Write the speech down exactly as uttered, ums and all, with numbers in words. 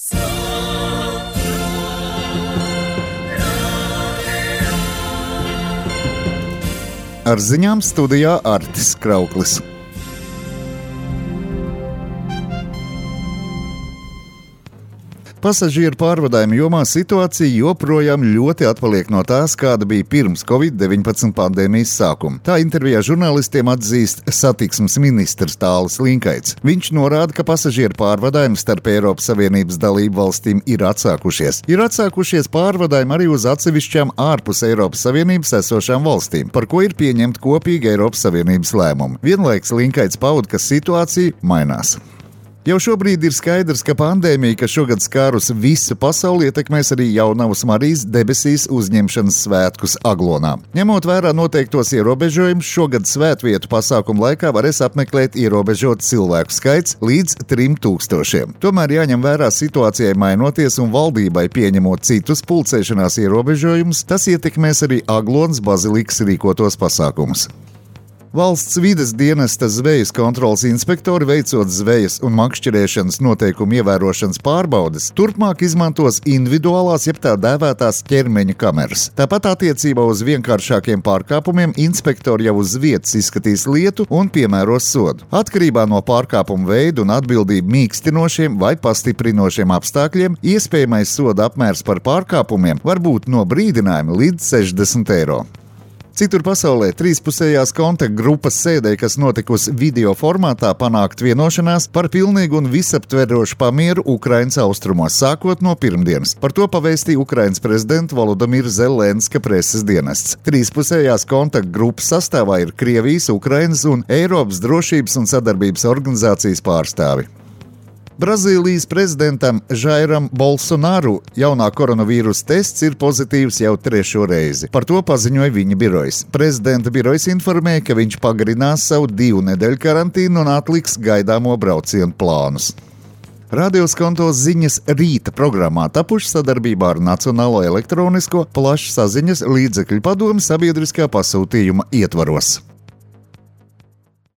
Ar ziņām studijā Artis Krauklis. Pasažieru pārvadājumu jomā situācija joprojām ļoti atpaliek no tās, kāda bija pirms covid deviņpadsmit pandēmijas sākuma. Tā intervijā žurnālistiem atzīst satiksmes ministrs Tālis Linkaits. Viņš norāda, ka pasažieru pārvadājumi starp Eiropas Savienības dalību valstīm ir atsākušies. Ir atsākušies pārvadājumi arī uz atsevišķām ārpus Eiropas Savienības esošām valstīm, par ko ir pieņemta kopīga Eiropas Savienības lēmuma. Vienlaiks Linkaits pauda, ka situācija mainās. Jau šobrīd ir skaidrs, ka pandēmija, kas šogad skārus visu pasauli, ietekmēs arī Jaunavas Marijas debesīs uzņemšanas svētkus Aglonā. Ņemot vērā noteiktos ierobežojumus, šogad svētvietu pasākumu laikā varēs apmeklēt ierobežots cilvēku skaits līdz trim tūkstošiem. Tomēr jāņem vērā situācijai mainoties un valdībai pieņemot citus pulcēšanās ierobežojumus, tas ietekmēs arī Aglonas bazilikas rīkotos pasākumus. Valsts vides dienesta zvejas kontroles inspektori, veicot zvejas un makšķerēšanas noteikumu ievērošanas pārbaudes, turpmāk izmantos individuālās, jeb tā dēvētās ķermeņa kameras. Tāpat attiecībā uz vienkāršākiem pārkāpumiem inspektori jau uz vietas izskatīs lietu un piemēros sodu. Atkarībā no pārkāpumu veidu un atbildību mīkstinošiem vai pastiprinošiem apstākļiem, iespējamais soda apmērs par pārkāpumiem var būt no brīdinājuma līdz sešdesmit eiro. Citur pasaulē trīspusējās kontaktgrupas sēdē, kas notikusi video formātā, panākt vienošanās par pilnīgu un visaptverošu pamieru Ukrainas austrumos, sākot no pirmdienas. Par to pavēstīja Ukrainas prezidenta Volodamira Zelenska preses dienests. Trīspusējās kontaktgrupas sastāvā ir Krievijas, Ukrainas un Eiropas drošības un sadarbības organizācijas pārstāvi. Brazīlijas prezidentam Žairam Bolsonaru jaunā koronavīrusa tests ir pozitīvs jau trešo reizi. Par to paziņoja viņa birojs. Prezidenta birojs informēja, ka viņš pagarinās savu divu nedēļu karantīnu un atliks gaidāmo braucienu plānus. Radio Skonto ziņas rīta programmā tapuši sadarbībā ar Nacionālo elektronisko plašsaziņas līdzekļu padomi sabiedriskā pasūtījuma ietvaros.